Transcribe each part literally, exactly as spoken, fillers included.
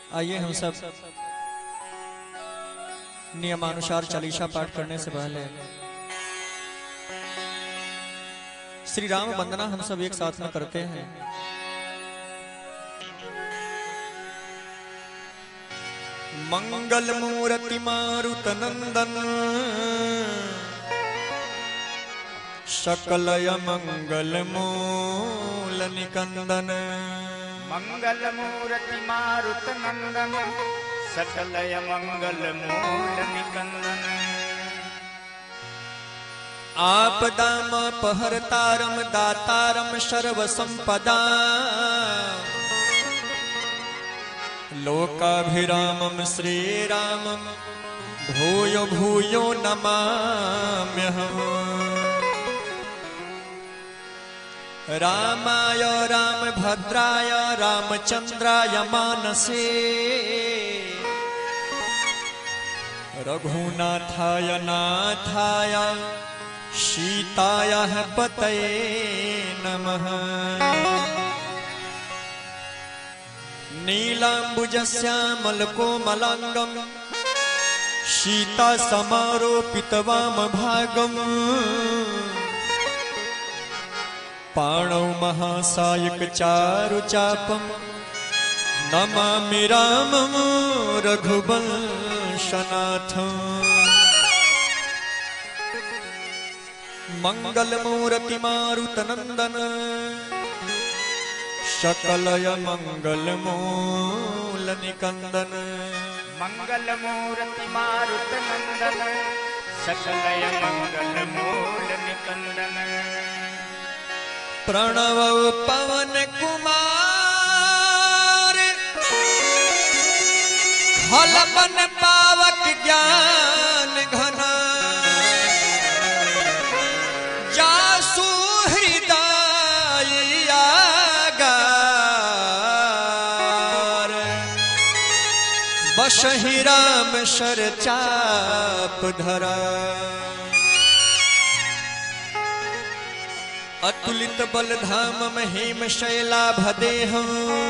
आइए हम सब नियमानुसार चालीसा पाठ करने से पहले श्री राम वंदना हम सब एक साथ में करते हैं। मंगल मूर्ति मारुत नंदन सकलय मंगल मूल निकंदन। मंगल मूर्ति मारुत नंदन सकलय मंगल मूल निकंदन। आपदाम पहरतारम दातारम सर्व संपदा लोकाभिरामम श्रीरामम भूयो भूयो नमाम्यहम्। रामाय रामभद्राय रामचंद्राय मानसे रघुनाथाय नाथाय सीताय पतये नमः। नीलाम्बुजश्यामलकोमलाङ्गं सीता समारोपितवामभागम् पाणौ महासायकचारुचापं नमामि रामं रघुवंशनाथम्। मंगलमूर्ति मारुतनंदन सकलय मंगल मूल निकंदन। मंगल मूर्ति मारुत नंदन सकलय मंगल मूल निकंदन। प्रणव पवन कुमार हलबन पावक ज्ञान घना जासु हृदय आगार बसहि राम सर चाप धरा। अतुलित बलधाम महीम शैलाभदेहं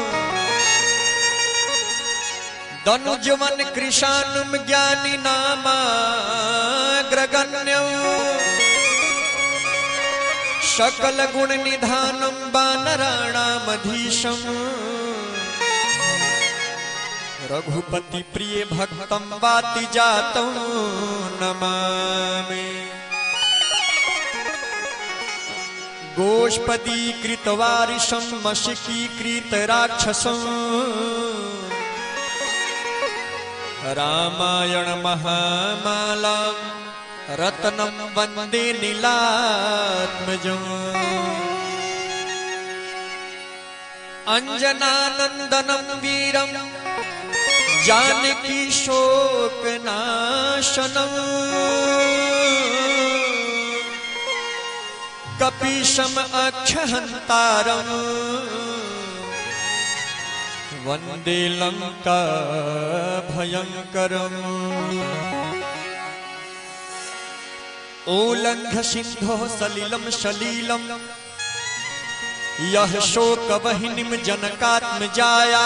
दनुजवन कृशानुम ज्ञानी नामाग्रगण्यं सकल गुण निधानं वानराणामधीशं रघुपति प्रिय भक्तं वाति जातं नमामि। गोष्पदी कृतवारिशं मशिकीकृत राक्षसं रामायण महामालां रत्नं वन्दे नीलात्मजम्। अंजनानंदनं वीरं जानकी शोकनाशनं कपीशम अक्षहंतारम वंदे लंका भयंकरम। ओलंघ सिंधो सलिलम सलीलम यह शोक वहिनीम जनकात्मजाया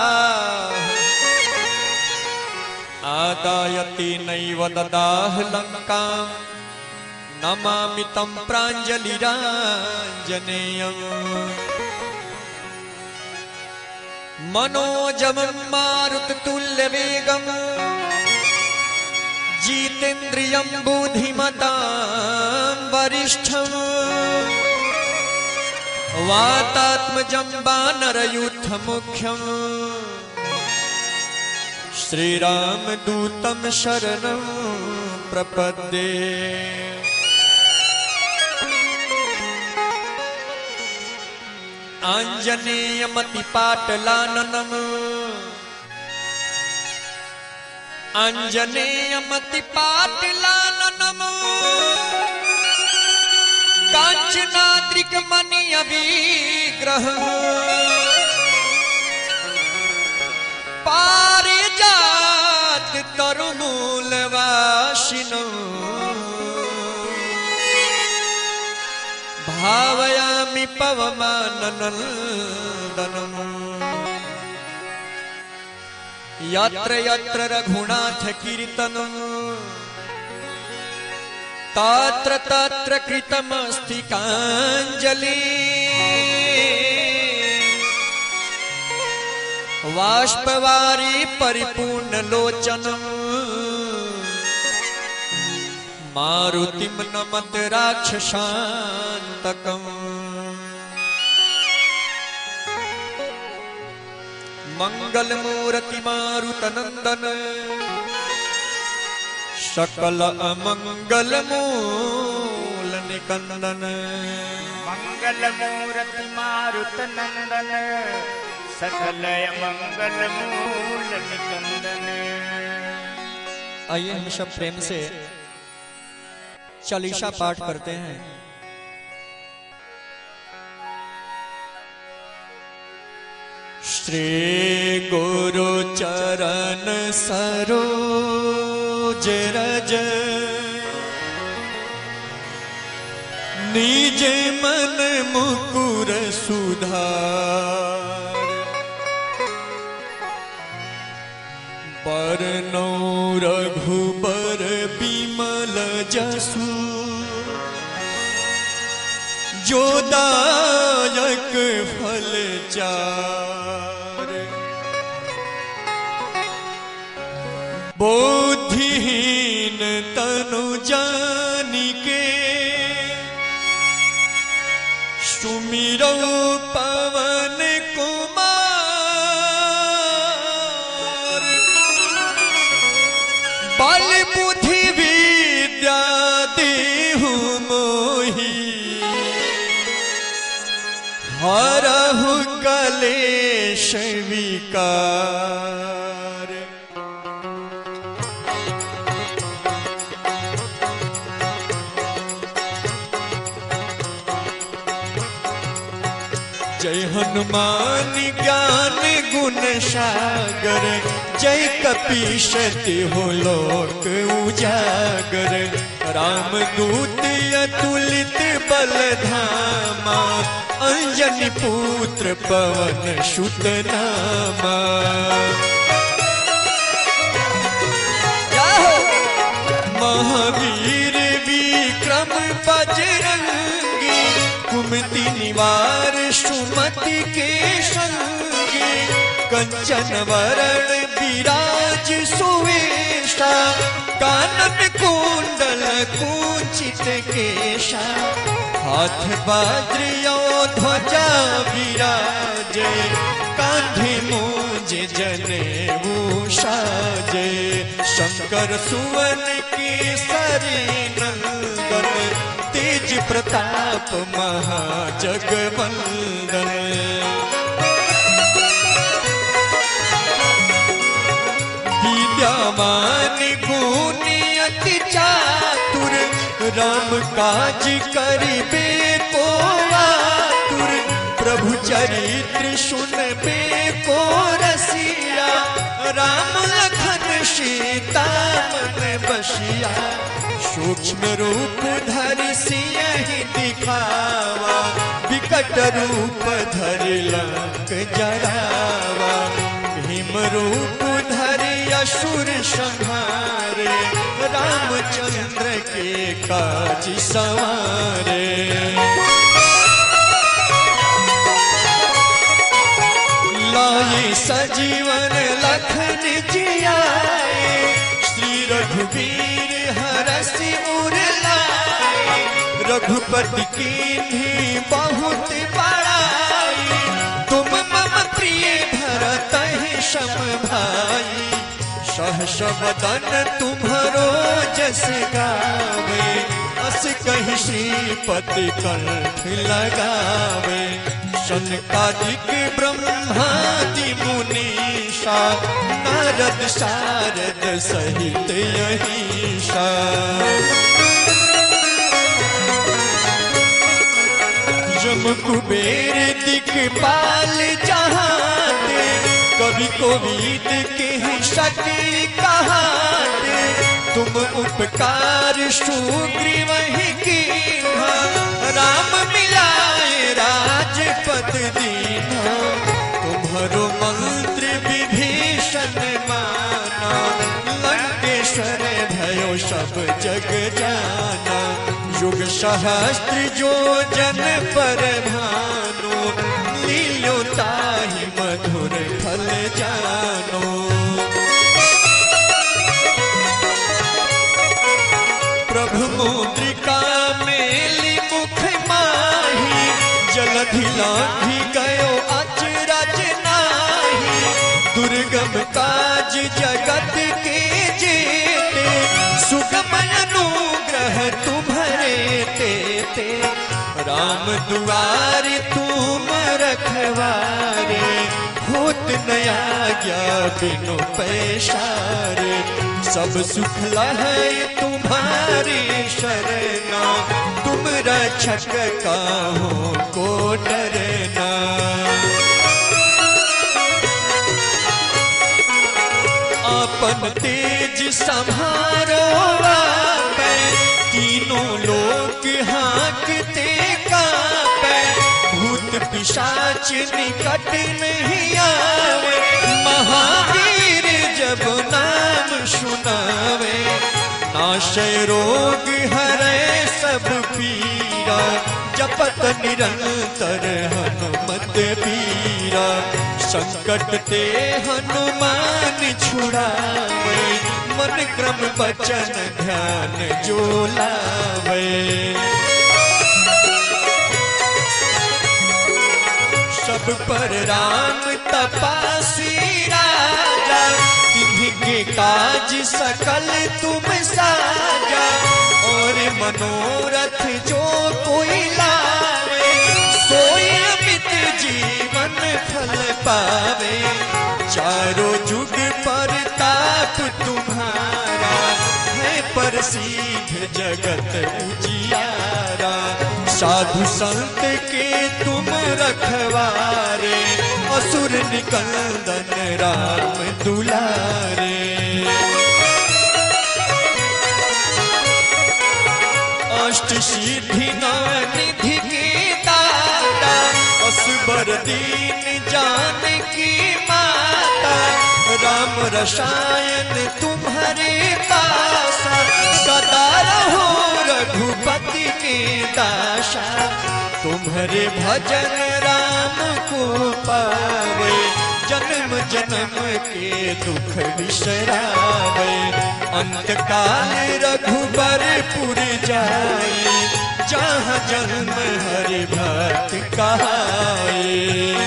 आदायति नैव ददाह लंकां नमामि तं प्राञ्जलिराञ्जनेयम्। मनोजवं मारुततुल्यवेगं जितेन्द्रियं बुद्धिमतां वरिष्ठं वातात्मजं वानरयूथमुख्यं श्रीरामदूतं शरणं प्रपद्ये। आंजनेयमतिपाटलाननम् आंजनेयमतिपाटलाननम् कांचनाद्रिकमणिविग्रहम् पारिजात तरुमूलवासिनम् भावयामि पवमाननंदनम्। यत्र यत्र रघुनाथ कीर्तन तत्र तत्र कृतमस्ति कांजलि वाष्पवारी परिपूर्ण लोचनम मारुतिम नमत राक्षसांतकम मंगल मूर्ति मारुत नंदन सकल अमंगल मूल निकंदन मंगल मूर्ति मारुत नंदन सकल अमंगल मूल निकंदन। आइए हम सब प्रेम से चालीसा पाठ करते हैं। श्री गुरु चरण सरोज रज निज मन मुकुर सुधार बरनौ रघुबर बिमल जसु जो दायक फल चार बुद्धिहीन तनु जानिके सुमिरौ पवन कुमार बल बुद्धि विद्या देहु मोहि हरहु कलेश विकार। जय हनुमान ज्ञान गुण सागर जय कपीश तिहु लोक उजागर राम दूत अतुलित बल धामा अंजनी पुत्र पवन सुत नामा। महावीर विक्रम बजरंगी कुमति निवार सुमति के संगी कंचन वरण विराज सुवेशा कानन कुंडल कुंचित केशा हाथ वज्र ध्वजा विराजे कांधे मूंज जनेऊ साजे शंकर सुवन केसरी नंदन तेज प्रताप महाजगवंदन। विद्यामान गुणी अति चातुर राम काज करिबे को आतुर प्रभु चरित्र सुनबे को रसिया राम लखन सीता मन बसिया सूक्ष्म रूप धरि सियहि दिखावा विकट रूप धरि लंक जरावा भीम रूप धरि असुर संहारे रामचंद्र के काज सवारे। लाए सजीवन लखन जियाए श्री रघुवीर हरषि उर लाए रघुपति कीन्ही बहुत बड़ाई तुम मम प्रिय भरतहि सम भाई सहस वदन तुम्हरो जस गावे अस कहि श्रीपति कंठ लगावे सनकादिक ब्रह्मादि मुनीषा नारद सारद सहित अहिषा। जम कुबेर दिक्पाल जहाते कवि कोविद के शक्ति कहाते तुम उपकार सुग्रीव ही कीन्हा राम मिलाए राजपद दीन्हा तुम्हारो मंत्र विभीषण मा महेश्वर भयो सब जग जाना। युग सहस्त्र जो जन पर भानु, लीलो ताहि मधुर फल जानो। प्रभु मुद्रिका मेली मुख माही, जलधि लांघि गयो अचरज नाही। दुर्गम काज जगत के जेते, सुगम अनुग्रह तुम्हारे तेते। राम दुआरे तुम रखवारे, होत नया ज्ञा बिनु पैसारे। सब सुख लहै तुम्हारी शरणा, तुम रक्षक काहू को डरना। आपन तेज संहारो आपै, तीनों लोक हाँकते कांपै। भूत पिशाच निकट नहीं आवे, महावीर जब नाम सुनावे। नाशय रोग हरै सब पीरा, जपत निरंतर हनुमत बीरा। संकट ते हनुमान छुड़ावे, मन क्रम बचन ध्यान जो लावे। सब पर राम तपासी राजा, तिन्हीं के काज सकल तुम साजा। और मनोरथ जो कोई लावे, सोई अमित जीवन फल पावे। चारों जुग पर ताप तुम्हारा, है प्रसिद्ध जगत उजियारा। साधु संत के तुम रखवारे, असुर निकंदन राम दुलारे। अष्ट सिद्धि निधि के दाता, असबर दीन जानकी माता। राम रसायन तुम्हारे पासा, सदा रहो रघुपति के दासा। तुम्हारे भजन राम को पावे, जन्म जन्म के दुख बिसरावे। अंत काल रघुबरपुर जाई, जहाँ जन्म हरि भक्त कहाए।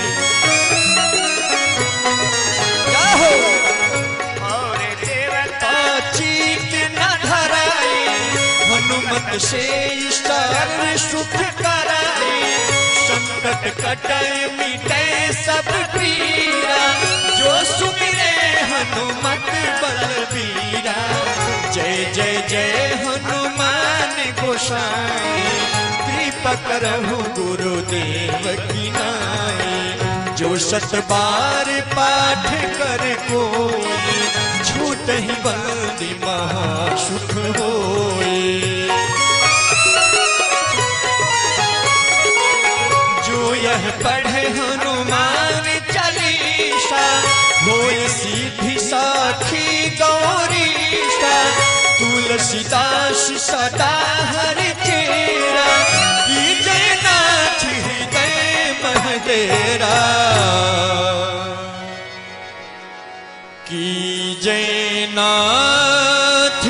और देवता चित न धराई, हनुमत से सर्व सुख कराई। संकट कटाए मिटे सब पीरा, जो सुमिरे हनुमत बलबीरा। जय जय जय हनुमान गोसाई, कृपा करहु गुरुदेव की नाई। जो सत बार पाठ कर कोई, छूट ही बंदी महासुख होए। जो यह पढ़े हनुमान चालीसा, होय सिद्धि साखी गौरीसा। तुलसीदास सदा हरि चेरा, की जय नाथ हृदय महडेरा। की जय नाथ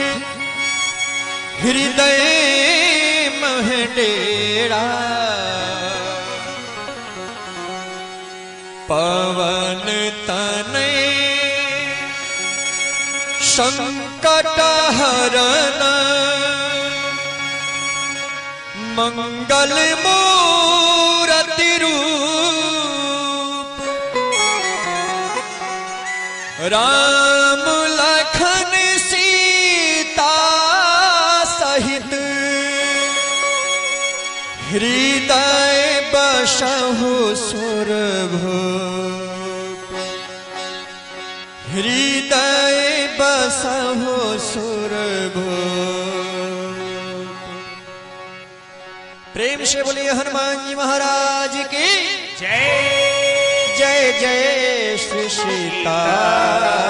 हृदय महडेरा। पवन तनय संकट हरन, मंगल मूरति रूप। राम लखन सीता सहित, हृदय बसहु सुरभूप। हृदय बसहु सुरभूप। प्रेम से बोलिए हनुमान जी महाराज की जय। जय जय श्री सीता।